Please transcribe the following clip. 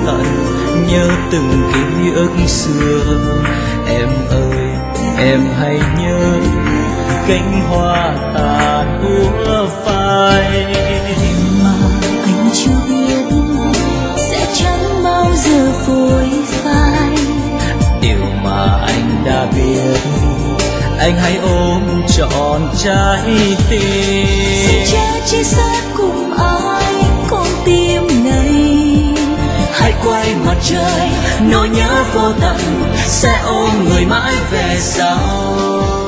thận nhớ từng ký ức xưa. Em ơi em hãy nhớ cánh hoa tàn úa phai, mà anh chưa biết sẽ chẳng bao giờ phôi phai. điều mà anh đã biết, anh hãy ôm trọn trái tim. Xin che chia sát cùng ai con tim này, hãy quay mặt trời, nỗi nhớ vô tận sẽ ôm người mãi về sau.